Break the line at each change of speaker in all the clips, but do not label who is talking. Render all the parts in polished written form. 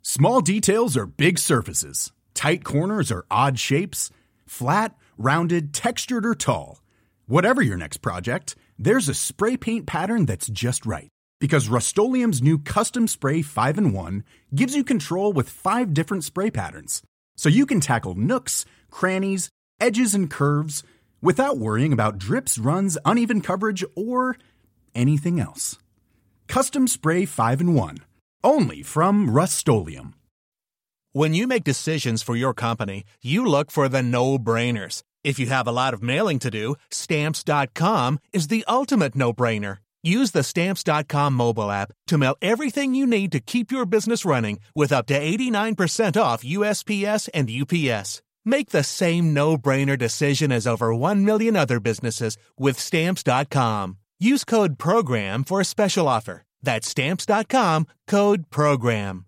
Small details are big surfaces. Tight corners are odd shapes. Flat, rounded, textured, or tall. Whatever your next project, there's a spray paint pattern that's just right. Because Rust-Oleum's new Custom Spray 5-in-1 gives you control with 5 different spray patterns. So you can tackle nooks, crannies, edges, and curves without worrying about drips, runs, uneven coverage, or anything else. Custom Spray 5-in-1. Only from Rust-Oleum.
When you make decisions for your company, you look for the no-brainers. If you have a lot of mailing to do, Stamps.com is the ultimate no-brainer. Use the Stamps.com mobile app to mail everything you need to keep your business running with up to 89% off USPS and UPS. Make the same no-brainer decision as over 1 million other businesses with Stamps.com. Use code PROGRAM for a special offer. That's Stamps.com, code PROGRAM.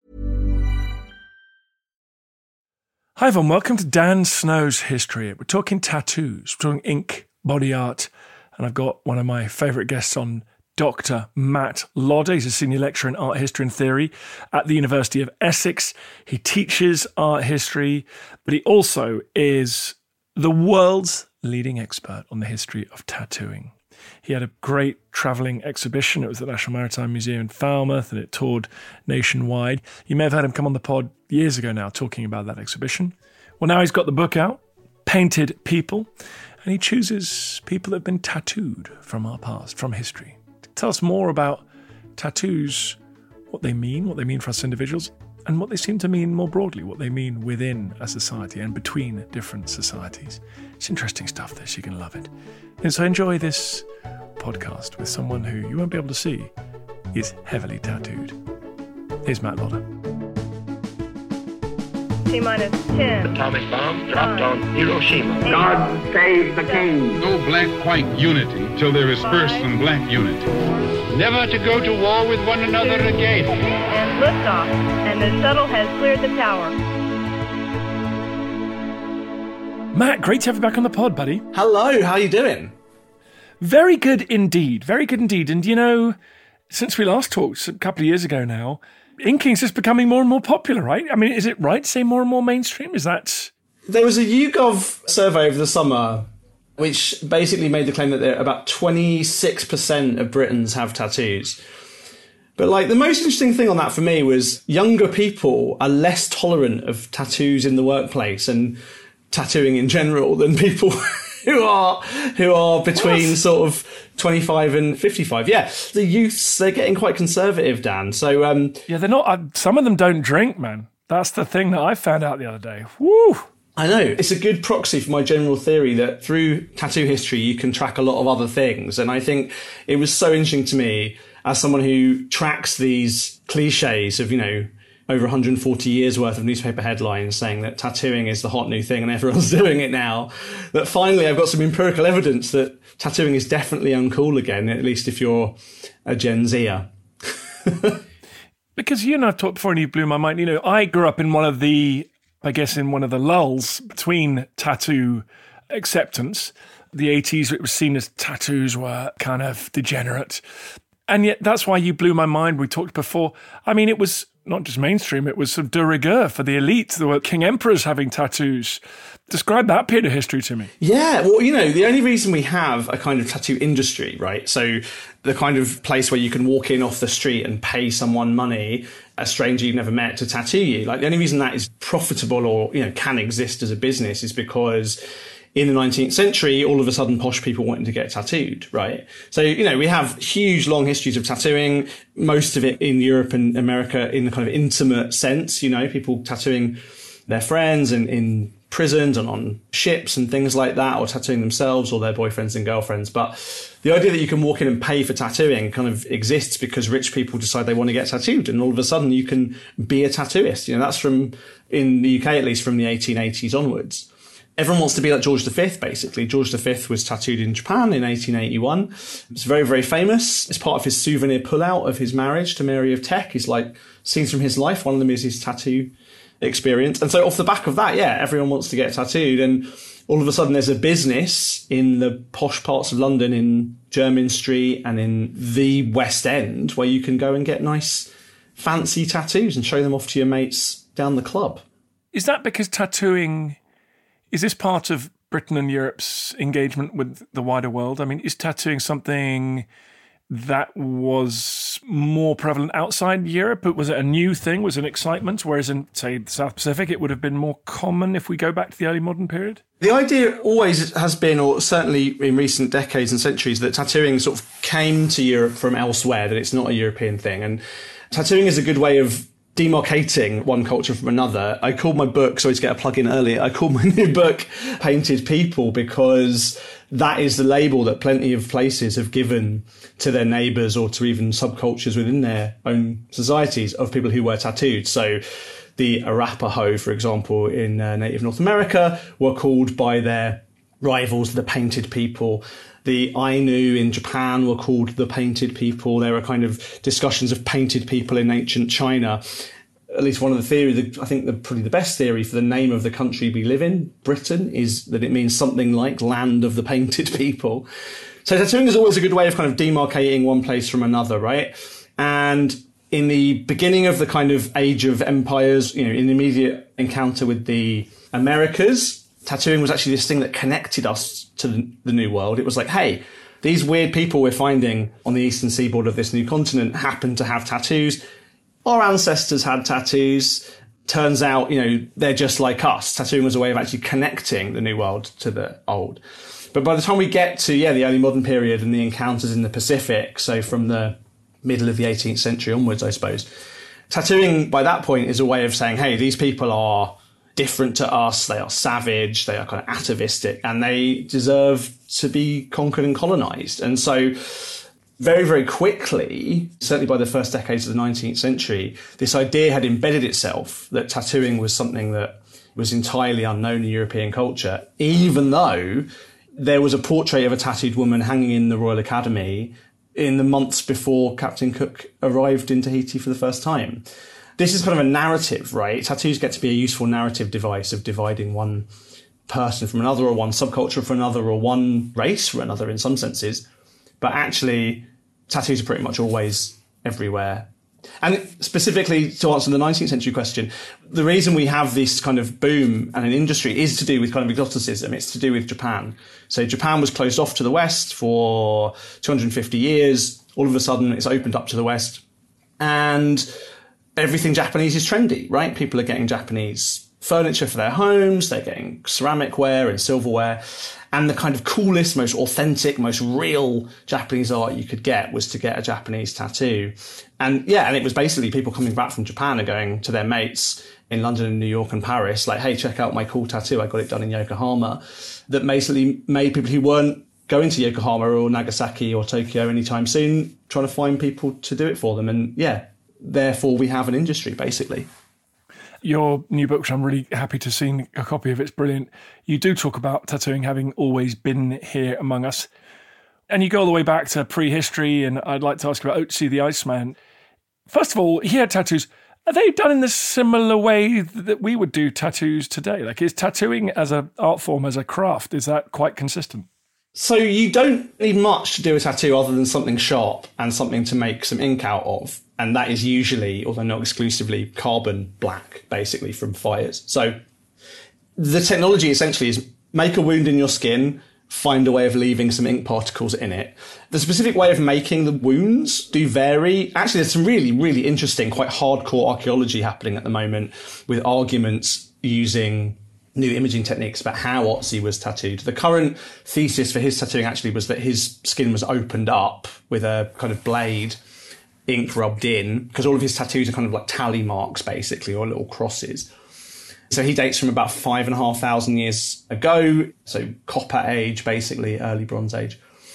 Hi everyone, welcome to Dan Snow's History. We're talking tattoos, we're talking ink, body art, and I've got one of my favourite guests on, Dr. Matt Lodder. He's a senior lecturer in art history and theory at the University of Essex. He teaches art history, but he also is the world's leading expert on the history of tattooing. He had a great travelling exhibition. It was at the National Maritime Museum in Falmouth, and it toured nationwide. You may have heard him come on the pod years ago now talking about that exhibition. Well, now he's got the book out, Painted People, and he chooses people that have been tattooed from our past, from history. Tell us more about tattoos, what they mean for us individuals, and what they seem to mean more broadly, what they mean within a society and between different societies. It's interesting stuff, this. You're going to love it. And so enjoy this podcast with someone who you won't be able to see is heavily tattooed. Here's Matt Lodder.
T-minus 10.
Atomic bomb dropped on Hiroshima.
God save the king.
No black-white unity till there is first some black unity.
Never to go to war with one another again.
And liftoff, and the shuttle has cleared the tower.
Matt, great to have you back on the pod, buddy.
Hello, how are you doing?
Very good indeed. Very good indeed. And, you know, since we last talked a couple of years ago now, inking's just becoming more and more popular, right? I mean, is it right to say more and more mainstream? Is that...
There was a YouGov survey over the summer which basically made the claim that about 26% of Britons have tattoos. But, like, the most interesting thing on that for me was younger people are less tolerant of tattoos in the workplace and tattooing in general than people who are between sort of 25 and 55. Yeah, the youths, they're getting quite conservative, Dan. So
yeah, they're not. Some of them don't drink, man. That's the thing that I found out the other day. Woo!
I know. It's a good proxy for my general theory that through tattoo history, you can track a lot of other things. And I think it was so interesting to me as someone who tracks these cliches of, you know, over 140 years worth of newspaper headlines saying that tattooing is the hot new thing and everyone's doing it now, that finally I've got some empirical evidence that tattooing is definitely uncool again, at least if you're a Gen Zer.
Because you and I've talked before and you blew my mind. You know, I grew up in one of the lulls between tattoo acceptance. The 80s, it was seen as tattoos were kind of degenerate. And yet that's why you blew my mind. We talked before. I mean, it was not just mainstream, it was sort of de rigueur for the elite. There were king emperors having tattoos. Describe that period of history to me. Yeah,
well, you know, the only reason we have a kind of tattoo industry, right? So the kind of place where you can walk in off the street and pay someone money, a stranger you've never met, to tattoo you. Like, the only reason that is profitable or, you know, can exist as a business is because in the 19th century, all of a sudden posh people wanted to get tattooed, right? So, you know, we have huge, long histories of tattooing, most of it in Europe and America in the kind of intimate sense, you know, people tattooing their friends and in prisons and on ships and things like that, or tattooing themselves or their boyfriends and girlfriends. But the idea that you can walk in and pay for tattooing kind of exists because rich people decide they want to get tattooed, and all of a sudden you can be a tattooist. You know, that's from, in the UK at least, from the 1880s onwards. Everyone wants to be like George V, basically. George V was tattooed in Japan in 1881. It's very, very famous. It's part of his souvenir pullout of his marriage to Mary of Teck. It's like scenes from his life. One of them is his tattoo experience. And so off the back of that, yeah, everyone wants to get tattooed. And all of a sudden there's a business in the posh parts of London, in Jermyn Street and in the West End, where you can go and get nice fancy tattoos and show them off to your mates down the club.
Is that because tattooing, is this part of Britain and Europe's engagement with the wider world? I mean, is tattooing something that was more prevalent outside Europe? Was it a new thing? Was it an excitement? Whereas in, say, the South Pacific, it would have been more common if we go back to the early modern period?
The idea always has been, or certainly in recent decades and centuries, that tattooing sort of came to Europe from elsewhere, that it's not a European thing. And tattooing is a good way of demarcating one culture from another. I called my book, sorry to get a plug in earlier, I called my new book Painted People, because that is the label that plenty of places have given to their neighbours or to even subcultures within their own societies of people who wear tattooed. So the Arapaho, for example, in native North America, were called by their rivals the Painted People. The Ainu in Japan were called the Painted People. There are kind of discussions of painted people in ancient China. At least one of the theories, I think probably the best theory for the name of the country we live in, Britain, is that it means something like land of the painted people. So tattooing is always a good way of kind of demarcating one place from another, right? And in the beginning of the kind of age of empires, in the immediate encounter with the Americas, tattooing was actually this thing that connected us to the New World. It was like, hey, these weird people we're finding on the eastern seaboard of this new continent happen to have tattoos. Our ancestors had tattoos. Turns out, they're just like us. Tattooing was a way of actually connecting the New World to the old. But by the time we get to, the early modern period and the encounters in the Pacific, so from the middle of the 18th century onwards, I suppose, tattooing by that point is a way of saying, hey, these people are different to us, they are savage, they are kind of atavistic, and they deserve to be conquered and colonized. And so very, very quickly, certainly by the first decades of the 19th century, this idea had embedded itself that tattooing was something that was entirely unknown in European culture, even though there was a portrait of a tattooed woman hanging in the Royal Academy in the months before Captain Cook arrived in Tahiti for the first time. This is kind of a narrative, right? Tattoos get to be a useful narrative device of dividing one person from another, or one subculture from another, or one race from another in some senses. But actually, tattoos are pretty much always everywhere. And specifically, to answer the 19th century question, the reason we have this kind of boom and an industry is to do with kind of exoticism. It's to do with Japan. So Japan was closed off to the West for 250 years. All of a sudden, it's opened up to the West. And everything Japanese is trendy, right? People are getting Japanese furniture for their homes. They're getting ceramic ware and silverware. And the kind of coolest, most authentic, most real Japanese art you could get was to get a Japanese tattoo. And it was basically people coming back from Japan and going to their mates in London and New York and Paris, like, hey, check out my cool tattoo. I got it done in Yokohama. That basically made people who weren't going to Yokohama or Nagasaki or Tokyo anytime soon trying to find people to do it for them. And therefore we have an industry, basically.
Your new book, which I'm really happy to see a copy of, it's brilliant. You do talk about tattooing having always been here among us. And you go all the way back to prehistory, and I'd like to ask about Otzi the Iceman. First of all, he had tattoos. Are they done in the similar way that we would do tattoos today? Like, is tattooing as an art form, as a craft, is that quite consistent?
So you don't need much to do a tattoo other than something sharp and something to make some ink out of. And that is usually, although not exclusively, carbon black, basically, from fires. So the technology essentially is make a wound in your skin, find a way of leaving some ink particles in it. The specific way of making the wounds do vary. Actually, there's some really, really interesting, quite hardcore archaeology happening at the moment with arguments using new imaging techniques about how Otzi was tattooed. The current thesis for his tattooing actually was that his skin was opened up with a kind of blade, ink rubbed in, because all of his tattoos are kind of like tally marks, basically, or little crosses. So he dates from about 5,500 years ago, so Copper Age, basically, early Bronze Age.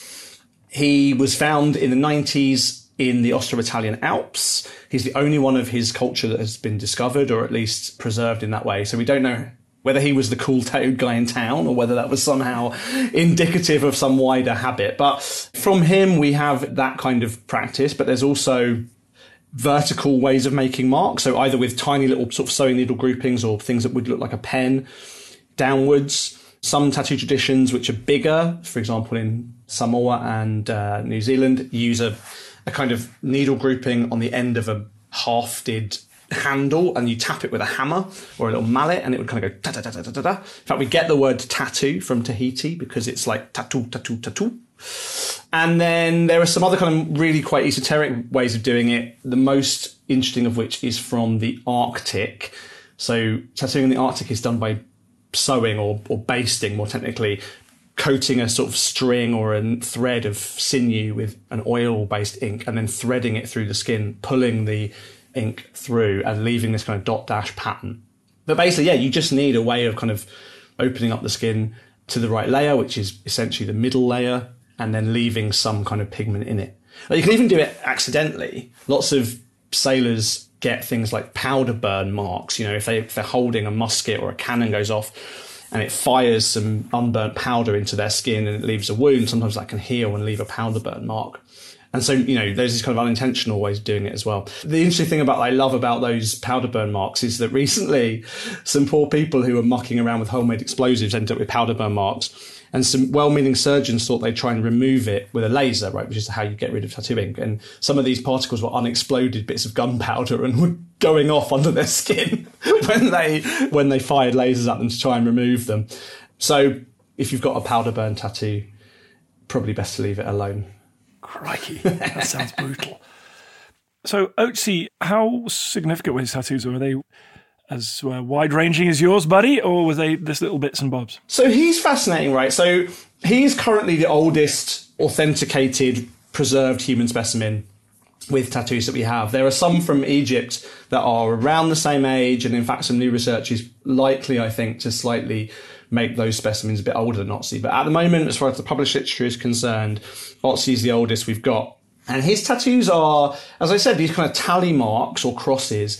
He was found in the 90s in the Austro-Italian Alps. He's the only one of his culture that has been discovered, or at least preserved in that way. So we don't know whether he was the cool tattooed guy in town or whether that was somehow indicative of some wider habit. But from him, we have that kind of practice, but there's also vertical ways of making marks. So either with tiny little sort of sewing needle groupings or things that would look like a pen downwards. Some tattoo traditions which are bigger, for example, in Samoa and New Zealand, use a kind of needle grouping on the end of a hafted handle, and you tap it with a hammer or a little mallet, and it would kind of go ta-ta-ta-ta-ta-ta. In fact, we get the word tattoo from Tahiti because it's like tattoo, tattoo, tattoo. And then there are some other kind of really quite esoteric ways of doing it, the most interesting of which is from the Arctic. So tattooing in the Arctic is done by sewing or basting, more technically, coating a sort of string or a thread of sinew with an oil-based ink and then threading it through the skin, pulling the ink through and leaving this kind of dot dash pattern. But basically, yeah, you just need a way of kind of opening up the skin to the right layer, which is essentially the middle layer, and then leaving some kind of pigment in it. But you can even do it accidentally. Lots of sailors get things like powder burn marks. You know, if they're holding a musket or a cannon goes off and it fires some unburnt powder into their skin and it leaves a wound, sometimes that can heal and leave a powder burn mark. And so, you know, there's this kind of unintentional ways of doing it as well. The interesting thing I love about those powder burn marks is that recently some poor people who were mucking around with homemade explosives ended up with powder burn marks. And some well-meaning surgeons thought they'd try and remove it with a laser, right, which is how you get rid of tattoo ink. And some of these particles were unexploded bits of gunpowder and were going off under their skin when they fired lasers at them to try and remove them. So if you've got a powder burn tattoo, probably best to leave it alone.
Crikey, that sounds brutal. So, Otzi, how significant were his tattoos? Were they as wide-ranging as yours, buddy, or were they just little bits and bobs?
So he's fascinating, right? So he's currently the oldest authenticated, preserved human specimen with tattoos that we have. There are some from Egypt that are around the same age, and in fact some new research is likely, I think, to slightly make those specimens a bit older than Otzi. But at the moment, as far as the published literature is concerned, Otzi is the oldest we've got. And his tattoos are, as I said, these kind of tally marks or crosses.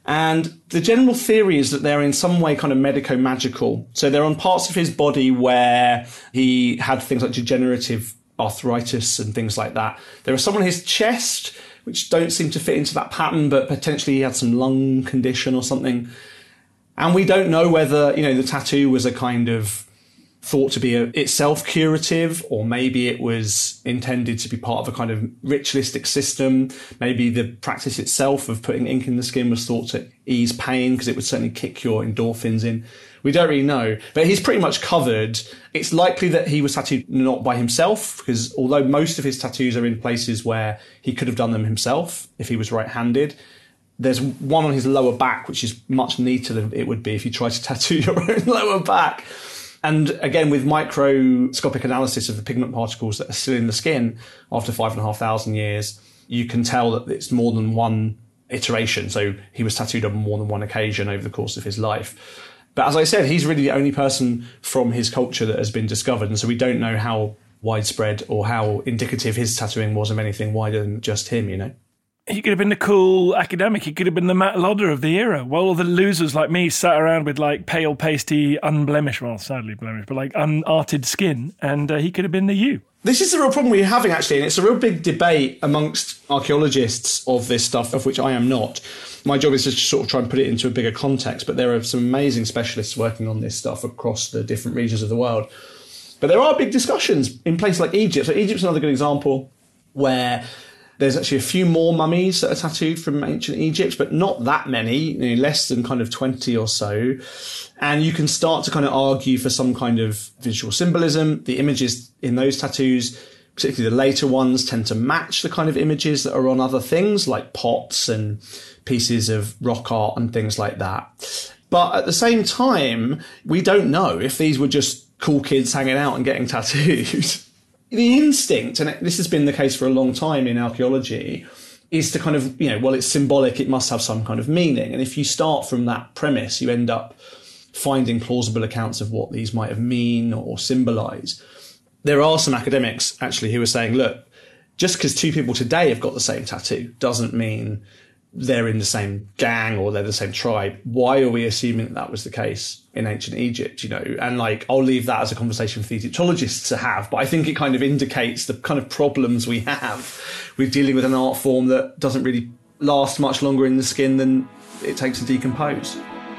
And the general theory is that they're in some way kind of medico-magical. So they're on parts of his body where he had things like degenerative arthritis and things like that. There are some on his chest which don't seem to fit into that pattern, but potentially he had some lung condition or something. And we don't know whether, you know, the tattoo was a kind of thought to be itself curative, or maybe it was intended to be part of a kind of ritualistic system. Maybe the practice itself of putting ink in the skin was thought to ease pain because it would certainly kick your endorphins in. We don't really know, but he's pretty much covered. It's likely that he was tattooed not by himself, because although most of his tattoos are in places where he could have done them himself if he was right-handed, there's one on his lower back, which is much neater than it would be if you tried to tattoo your own lower back. And again, with microscopic analysis of the pigment particles that are still in the skin after 5,500 years, you can tell that it's more than one iteration. So he was tattooed on more than one occasion over the course of his life. But as I said, he's really the only person from his culture that has been discovered. And so we don't know how widespread or how indicative his tattooing was of anything wider than just him, you know.
He could have been the cool academic. He could have been the Matt Lodder of the era. While all the losers like me sat around with like pale, pasty, unblemished, well, sadly blemished, but like unarted skin, and he could have been the you.
This is the real problem we're having, actually, and it's a real big debate amongst archaeologists of this stuff, of which I am not. My job is to sort of try and put it into a bigger context, but there are some amazing specialists working on this stuff across the different regions of the world. But there are big discussions in places like Egypt. So Egypt's another good example where there's actually a few more mummies that are tattooed from ancient Egypt, but not that many, you know, less than kind of 20 or so. And you can start to kind of argue for some kind of visual symbolism. The images in those tattoos, particularly the later ones, tend to match the kind of images that are on other things like pots and pieces of rock art and things like that. But at the same time, we don't know if these were just cool kids hanging out and getting tattooed. The instinct, and this has been the case for a long time in archaeology, is to kind of, you know, well, it's symbolic, it must have some kind of meaning. And if you start from that premise, you end up finding plausible accounts of what these might have mean or symbolise. There are some academics, actually, who are saying, look, just because two people today have got the same tattoo doesn't mean they're in the same gang or they're the same tribe. Why are we assuming that was the case in ancient Egypt, you know? And like, I'll leave that as a conversation for the Egyptologists to have, but I think it kind of indicates the kind of problems we have with dealing with an art form that doesn't really last much longer in the skin than it takes to decompose.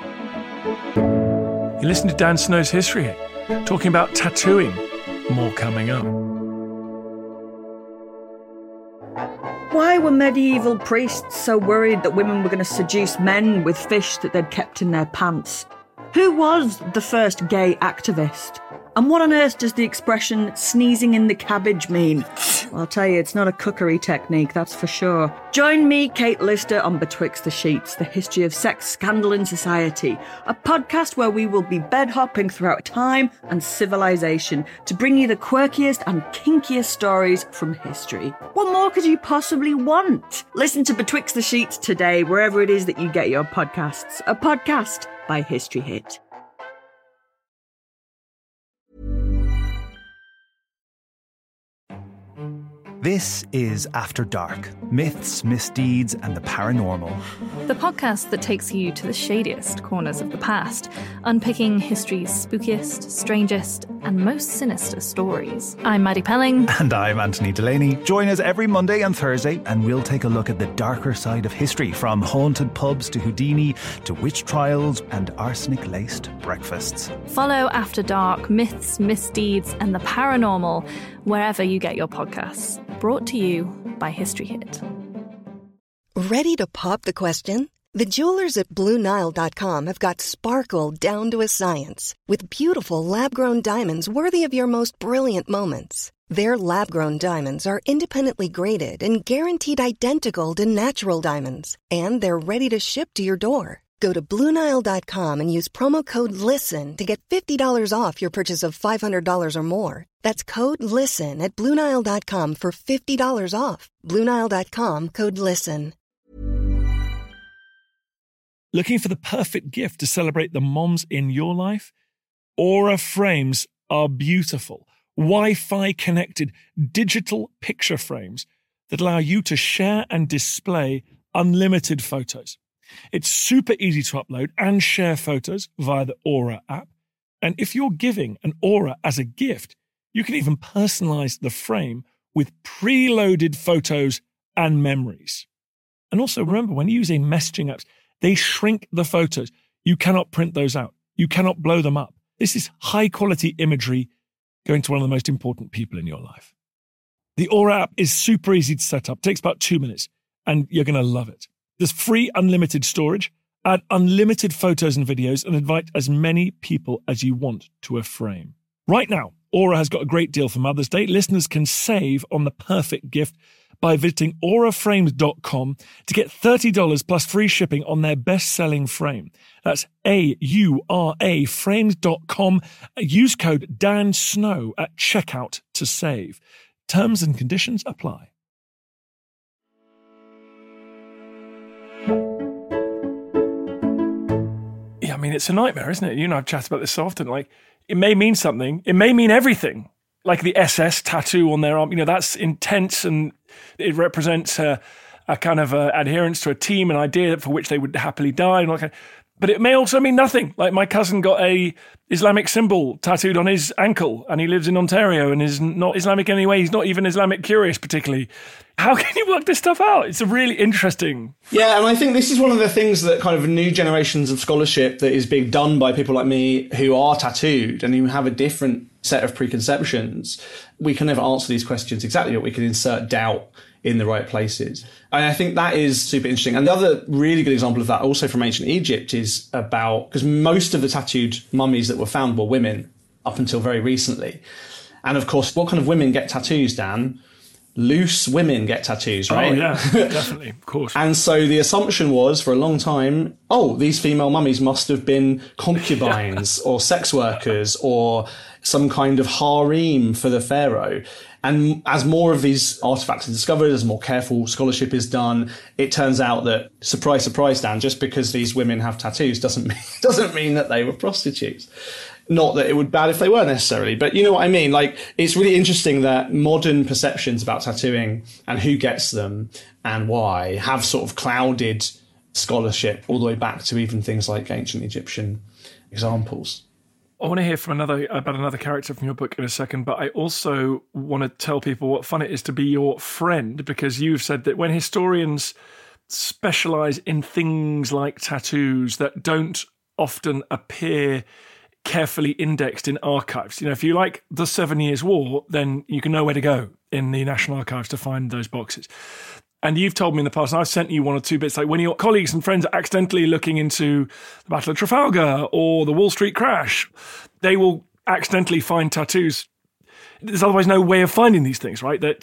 You listen to Dan Snow's History Hit, talking about tattooing. More coming up.
Why were medieval priests so worried that women were going to seduce men with fish that they'd kept in their pants? Who was the first gay activist? And what on earth does the expression sneezing in the cabbage mean? Well, I'll tell you, it's not a cookery technique, that's for sure. Join me, Kate Lister, on Betwixt the Sheets, the history of sex scandal in society, a podcast where we will be bed-hopping throughout time and civilization to bring you the quirkiest and kinkiest stories from history. What more could you possibly want? Listen to Betwixt the Sheets today, wherever it is that you get your podcasts. A podcast by History Hit.
This is After Dark, myths, misdeeds, and the paranormal.
The podcast that takes you to the shadiest corners of the past, unpicking history's spookiest, strangest, and most sinister stories. I'm Maddie Pelling.
And I'm Anthony Delaney. Join us every Monday and Thursday, and we'll take a look at the darker side of history, from haunted pubs to Houdini, to witch trials and arsenic-laced breakfasts.
Follow After Dark, myths, misdeeds, and the paranormal wherever you get your podcasts. Brought to you by History Hit.
Ready to pop the question? The jewelers at BlueNile.com have got sparkle down to a science with beautiful lab-grown diamonds worthy of your most brilliant moments. Their lab-grown diamonds are independently graded and guaranteed identical to natural diamonds, and they're ready to ship to your door. Go to BlueNile.com and use promo code LISTEN to get $50 off your purchase of $500 or more. That's code LISTEN at BlueNile.com for $50 off. BlueNile.com, code LISTEN.
Looking for the perfect gift to celebrate the moms in your life? Aura frames are beautiful, Wi-Fi connected digital picture frames that allow you to share and display unlimited photos. It's super easy to upload and share photos via the Aura app. And if you're giving an Aura as a gift, you can even personalize the frame with preloaded photos and memories. And also remember, when using messaging apps, they shrink the photos. You cannot print those out. You cannot blow them up. This is high quality imagery going to one of the most important people in your life. The Aura app is super easy to set up. It takes about 2 minutes and you're going to love it. There's free unlimited storage, add unlimited photos and videos, and invite as many people as you want to a frame. Right now, Aura has got a great deal for Mother's Day. Listeners can save on the perfect gift by visiting auraframes.com to get $30 plus free shipping on their best-selling frame. That's AURA frames.com. Use code DANSNOW at checkout to save. Terms and conditions apply. Yeah, I mean, it's a nightmare, isn't it? You and I've chatted about this so often. Like, it may mean something. It may mean everything. Like the SS tattoo on their arm, that's intense and it represents a kind of adherence to a team, an idea for which they would happily die. But it may also mean nothing. Like my cousin got a Islamic symbol tattooed on his ankle and he lives in Ontario and is not Islamic in any way. He's not even Islamic curious particularly. How can you work this stuff out? It's a really interesting...
Yeah, and I think this is one of the things that kind of new generations of scholarship that is being done by people like me who are tattooed and who have a different set of preconceptions. We can never answer these questions exactly, but we can insert doubt in the right places. And I think that is super interesting. And the other really good example of that, also from ancient Egypt, is about, because most of the tattooed mummies that were found were women up until very recently. And of course, what kind of women get tattoos, Dan? Loose women get tattoos, right?
Oh, yeah, definitely, of course.
And so the assumption was for a long time, these female mummies must have been concubines or sex workers or some kind of harem for the pharaoh. And as more of these artifacts are discovered, as more careful scholarship is done, it turns out that, surprise, surprise, Dan, just because these women have tattoos doesn't mean that they were prostitutes. Not that it would be bad if they were necessarily, but you know what I mean? Like, it's really interesting that modern perceptions about tattooing and who gets them and why have sort of clouded scholarship all the way back to even things like ancient Egyptian examples.
I want to hear from about another character from your book in a second, but I also want to tell people what fun it is to be your friend, because you've said that when historians specialize in things like tattoos that don't often appear carefully indexed in archives. If you like the 7 Years' War, then you can know where to go in the National Archives to find those boxes. And you've told me in the past, and I've sent you one or two bits, like when your colleagues and friends are accidentally looking into the Battle of Trafalgar or the Wall Street crash, they will accidentally find tattoos. There's otherwise no way of finding these things, right? That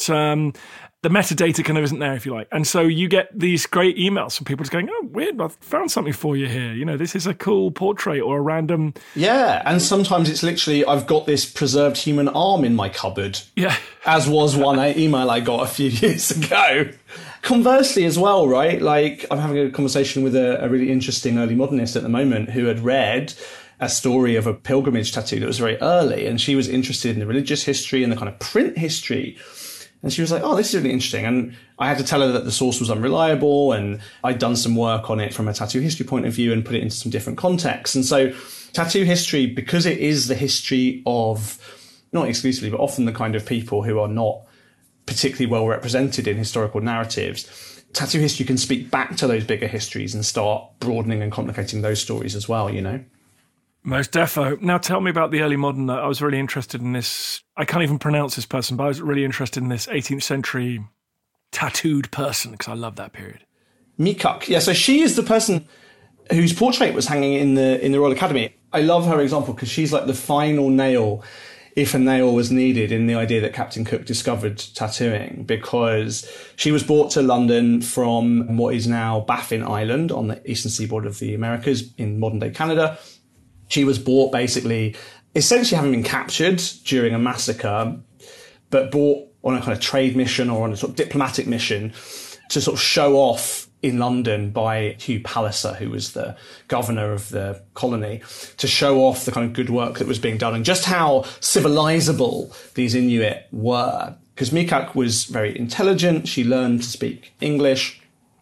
the metadata kind of isn't there, if you like. And so you get these great emails from people just going, oh, weird, I've found something for you here. You know, this is a cool portrait or a random...
Yeah, and sometimes it's literally, I've got this preserved human arm in my cupboard.
Yeah.
As was one email I got a few years ago. Conversely as well, right? Like, I'm having a conversation with a really interesting early modernist at the moment who had read a story of a pilgrimage tattoo that was very early, and she was interested in the religious history and the kind of print history. And she was like, oh, this is really interesting. And I had to tell her that the source was unreliable, and I'd done some work on it from a tattoo history point of view and put it into some different contexts. And so tattoo history, because it is the history of, not exclusively, but often the kind of people who are not particularly well represented in historical narratives, tattoo history can speak back to those bigger histories and start broadening and complicating those stories as well, you know?
Most defo. Now tell me about the early modern. I was really interested in this. I can't even pronounce this person, but I was really interested in this 18th century tattooed person because I love that period.
Mikuk. Yeah, so she is the person whose portrait was hanging in the Royal Academy. I love her example because she's like the final nail, if a nail was needed, in the idea that Captain Cook discovered tattooing, because she was brought to London from what is now Baffin Island on the eastern seaboard of the Americas in modern day Canada. She was brought basically, essentially having been captured during a massacre, but brought on a kind of trade mission or on a sort of diplomatic mission to sort of show off in London by Hugh Palliser, who was the governor of the colony, to show off the kind of good work that was being done and just how civilizable these Inuit were. Because Mikuk was very intelligent, she learned to speak English,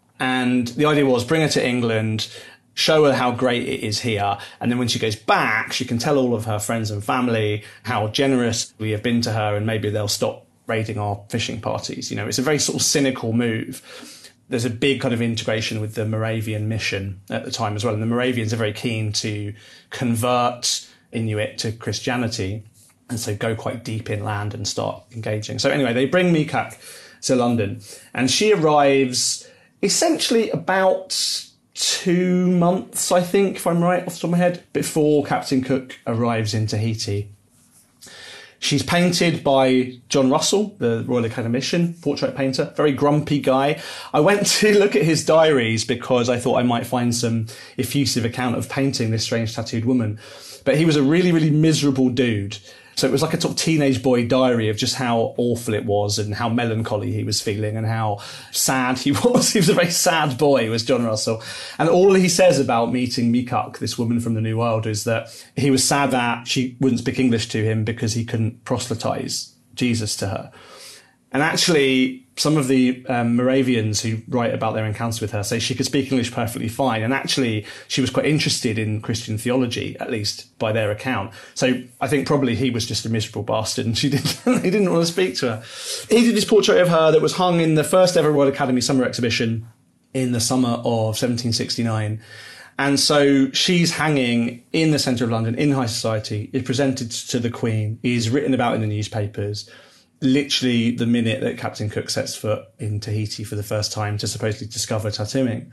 and the idea was bring her to England, show her how great it is here, and then when she goes back, she can tell all of her friends and family how generous we have been to her, and maybe they'll stop raiding our fishing parties. You know, it's a very sort of cynical move. There's a big kind of integration with the Moravian mission at the time as well, and the Moravians are very keen to convert Inuit to Christianity, and so go quite deep inland and start engaging. So anyway, they bring Mikuk to London, and she arrives essentially about 2 months, I think, if I'm right off the top of my head, before Captain Cook arrives in Tahiti. She's painted by John Russell, the Royal Academician, portrait painter, very grumpy guy. I went to look at his diaries because I thought I might find some effusive account of painting this strange tattooed woman. But he was a really, really miserable dude. So it was like a sort of teenage boy diary of just how awful it was and how melancholy he was feeling and how sad he was. He was a very sad boy, was John Russell. And all he says about meeting Mikuk, this woman from the New World, is that he was sad that she wouldn't speak English to him because he couldn't proselytize Jesus to her. And actually, some of the Moravians who write about their encounters with her say she could speak English perfectly fine. And actually, she was quite interested in Christian theology, at least by their account. So I think probably he was just a miserable bastard and he didn't want to speak to her. He did this portrait of her that was hung in the first ever Royal Academy summer exhibition in the summer of 1769. And so she's hanging in the centre of London in high society, is presented to the Queen, is written about in the newspapers, literally the minute that Captain Cook sets foot in Tahiti for the first time to supposedly discover tattooing.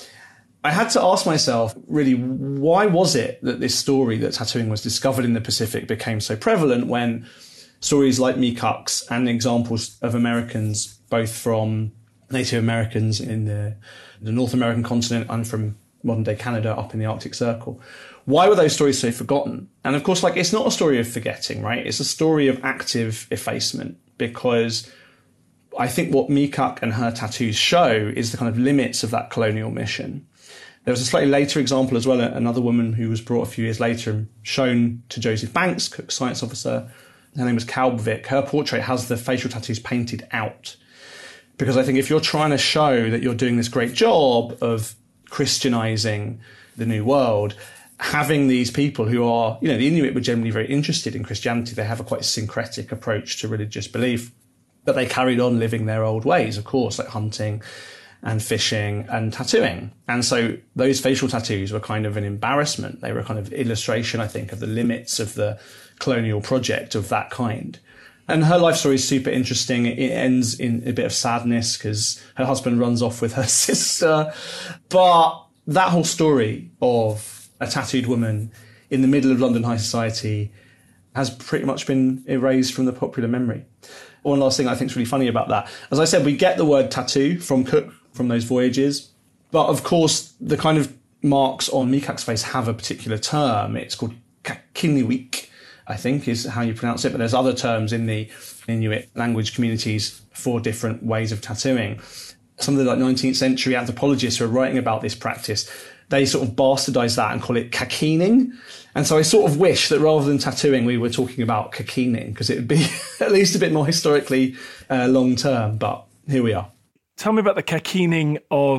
I had to ask myself, really, why was it that this story that tattooing was discovered in the Pacific became so prevalent when stories like Mikuk's and examples of Americans, both from Native Americans in the North American continent and from modern-day Canada up in the Arctic Circle, why were those stories so forgotten? And of course, like, it's not a story of forgetting, right? It's a story of active effacement, because I think what Mikuk and her tattoos show is the kind of limits of that colonial mission. There was a slightly later example as well, another woman who was brought a few years later and shown to Joseph Banks, Cook's science officer. Her name was Kalbvik. Her portrait has the facial tattoos painted out. Because I think if you're trying to show that you're doing this great job of Christianizing the New World, having these people who are, you know, the Inuit were generally very interested in Christianity. They have a quite syncretic approach to religious belief, but they carried on living their old ways, of course, like hunting and fishing and tattooing. And so those facial tattoos were kind of an embarrassment. They were a kind of illustration, I think, of the limits of the colonial project of that kind. And her life story is super interesting. It ends in a bit of sadness because her husband runs off with her sister. But that whole story of a tattooed woman in the middle of London high society has pretty much been erased from the popular memory. One last thing I think is really funny about that. As I said, we get the word tattoo from Cook, from those voyages. But of course, the kind of marks on Mikak's face have a particular term. It's called kakiniwik, I think is how you pronounce it. But there's other terms in the Inuit language communities for different ways of tattooing. Some of the 19th century anthropologists who are writing about this practice, they sort of bastardize that and call it kakining. And so I sort of wish that rather than tattooing, we were talking about kakining, because it would be at least a bit more historically long term. But here we are.
Tell me about the kakining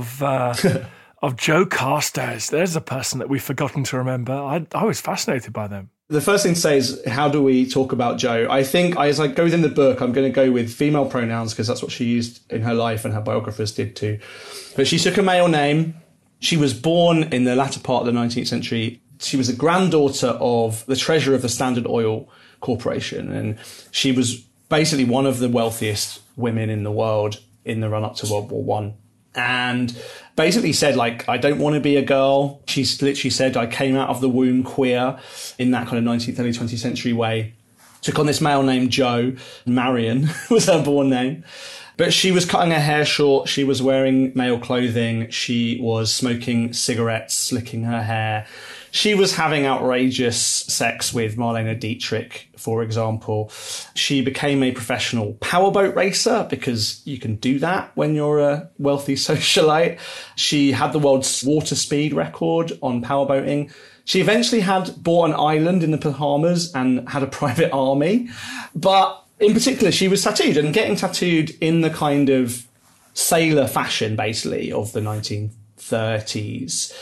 of Joe Carstairs. There's a person that we've forgotten to remember. I was fascinated by them.
The first thing to say is, how do we talk about Jo? I think as I go within the book, I'm going to go with female pronouns because that's what she used in her life and her biographers did too. But she took a male name. She was born in the latter part of the 19th century. She was a granddaughter of the treasurer of the Standard Oil Corporation. And she was basically one of the wealthiest women in the world in the run-up to World War I. And basically said, like, I don't want to be a girl. She literally said, I came out of the womb queer in that kind of 19th, early 20th century way. Took on this male named Jo. Marion was her born name. But she was cutting her hair short. She was wearing male clothing. She was smoking cigarettes, slicking her hair. She was having outrageous sex with Marlene Dietrich, for example. She became a professional powerboat racer because you can do that when you're a wealthy socialite. She had the world's water speed record on powerboating. She eventually had bought an island in the Bahamas and had a private army. But in particular, she was tattooed, and getting tattooed in the kind of sailor fashion, basically, of the 1930s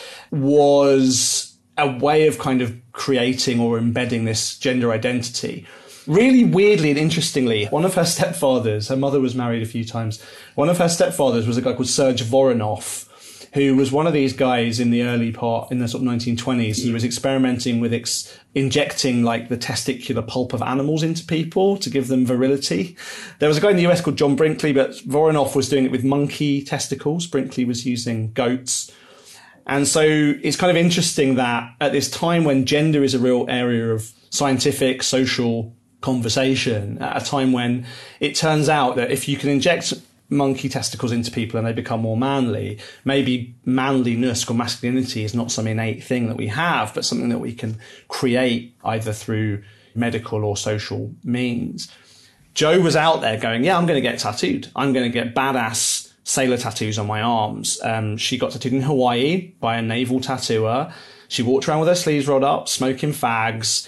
was a way of kind of creating or embedding this gender identity. Really weirdly and interestingly, one of her stepfathers, her mother was married a few times, one of her stepfathers was a guy called Serge Voronoff, who was one of these guys in the early part, in the sort of 1920s. He was experimenting with injecting like the testicular pulp of animals into people to give them virility. There was a guy in the US called John Brinkley, but Voronoff was doing it with monkey testicles. Brinkley was using goats. And so it's kind of interesting that at this time when gender is a real area of scientific, social conversation, at a time when it turns out that if you can inject monkey testicles into people and they become more manly, maybe manliness or masculinity is not some innate thing that we have, but something that we can create either through medical or social means. Jo was out there going, yeah, I'm going to get tattooed. I'm going to get badass sailor tattoos on my arms. She got tattooed in Hawaii by a naval tattooer. She walked around with her sleeves rolled up, smoking fags,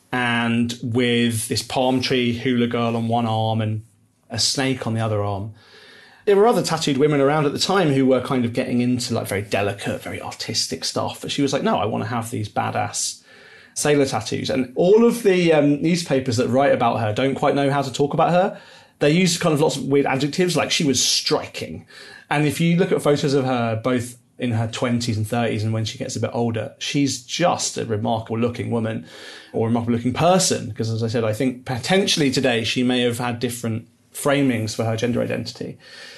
and with this palm tree hula girl on one arm and a snake on the other arm. There were other tattooed women around at the time who were kind of getting into like very delicate, very artistic stuff. But she was like, no, I want to have these badass sailor tattoos. And all of the newspapers that write about her don't quite know how to talk about her. They use kind of lots of weird adjectives, like she was striking. And if you look at photos of her, both in her 20s and 30s and when she gets a bit older, she's just a remarkable looking woman or remarkable looking person. Because as I said, I think potentially today she may have had different framings for her gender identity.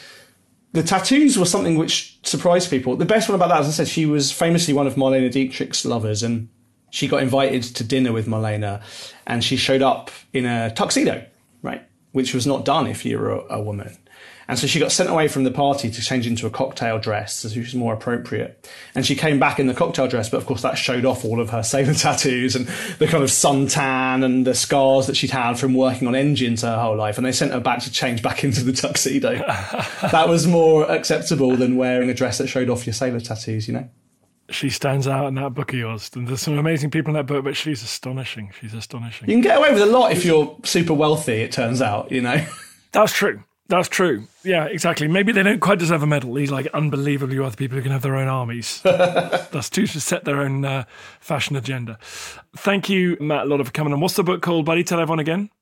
The tattoos were something which surprised people. The best one about that, as I said, she was famously one of Marlene Dietrich's lovers, and she got invited to dinner with Marlene, and she showed up in a tuxedo, right? Which was not done if you were a woman. And so she got sent away from the party to change into a cocktail dress, which was more appropriate. And she came back in the cocktail dress, but of course that showed off all of her sailor tattoos and the kind of suntan and the scars that she'd had from working on engines her whole life. And they sent her back to change back into the tuxedo. That was more acceptable than wearing a dress that showed off your sailor tattoos, you know?
She stands out in that book of yours. And there's some amazing people in that book, but she's astonishing. She's astonishing.
You can get away with a lot if you're super wealthy, it turns out, you know?
That's true. That's true. Yeah, exactly. Maybe they don't quite deserve a medal. These like unbelievably wealthy people who can have their own armies. That's too to set their own fashion agenda. Thank you, Matt Lauder, for coming on. What's the book called, buddy? Tell everyone again.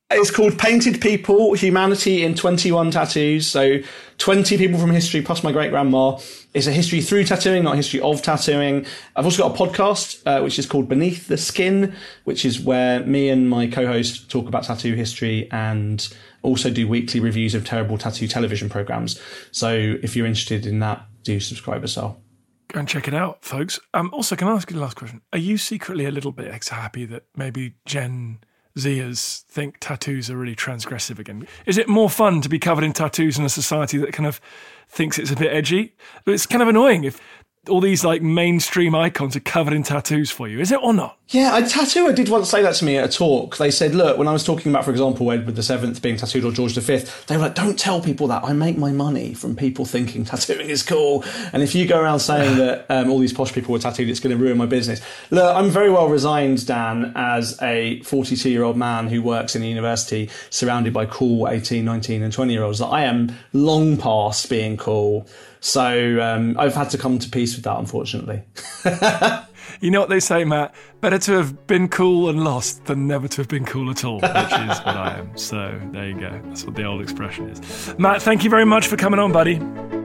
It's called Painted People, Humanity in 21 Tattoos. So 20 people from history plus my great-grandma. It's a history through tattooing, not a history of tattooing. I've also got a podcast, which is called Beneath the Skin, which is where me and my co-host talk about tattoo history and also do weekly reviews of terrible tattoo television programs. So if you're interested in that, do subscribe as well.
Go and check it out, folks. Also, can I ask you the last question? Are you secretly a little bit happy that maybe Gen Zers think tattoos are really transgressive again? Is it more fun to be covered in tattoos in a society that kind of thinks it's a bit edgy? But it's kind of annoying if all these like mainstream icons are covered in tattoos for you. Is it or not?
Yeah, a tattooer did once say that to me at a talk. They said, look, when I was talking about, for example, Edward VII being tattooed or George V, they were like, don't tell people that. I make my money from people thinking tattooing is cool. And if you go around saying that all these posh people were tattooed, it's going to ruin my business. Look, I'm very well resigned, Dan, as a 42-year-old man who works in a university surrounded by cool 18, 19 and 20-year-olds. I am long past being cool. So I've had to come to peace with that, unfortunately.
You know what they say, Matt? Better to have been cool and lost than never to have been cool at all, which is what I am. So there you go. That's what the old expression is. Matt, thank you very much for coming on, buddy.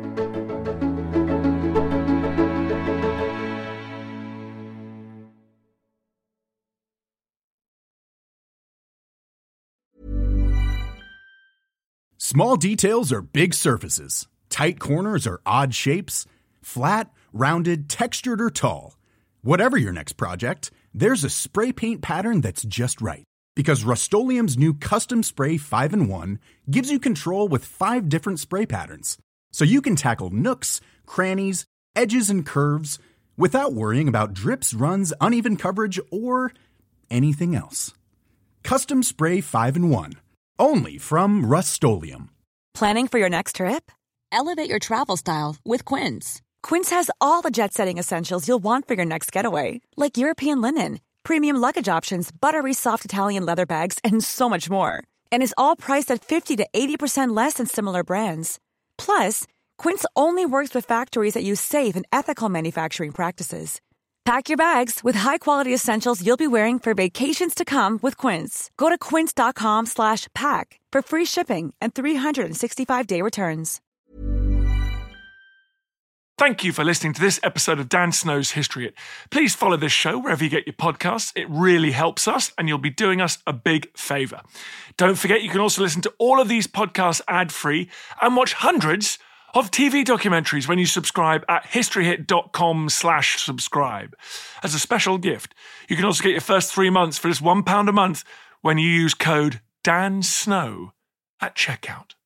Small details are big surfaces. Tight corners are odd shapes. Flat, rounded, textured, or tall. Whatever your next project, there's a spray paint pattern that's just right. Because Rust-Oleum's new Custom Spray 5-in-1 gives you control with 5 different spray patterns. So you can tackle nooks, crannies, edges, and curves without worrying about drips, runs, uneven coverage, or anything else. Custom Spray 5-in-1. Only from Rust-Oleum.
Planning for your next trip? Elevate your travel style with Quince. Quince has all the jet-setting essentials you'll want for your next getaway, like European linen, premium luggage options, buttery soft Italian leather bags, and so much more. And is all priced at 50 to 80% less than similar brands. Plus, Quince only works with factories that use safe and ethical manufacturing practices. Pack your bags with high-quality essentials you'll be wearing for vacations to come with Quince. Go to quince.com/pack for free shipping and 365-day returns.
Thank you for listening to this episode of Dan Snow's History Hit. Please follow this show wherever you get your podcasts. It really helps us, and you'll be doing us a big favour. Don't forget, you can also listen to all of these podcasts ad-free and watch hundreds of TV documentaries when you subscribe at historyhit.com/subscribe. As a special gift, you can also get your first 3 months for just £1 a month when you use code DANSNOW at checkout.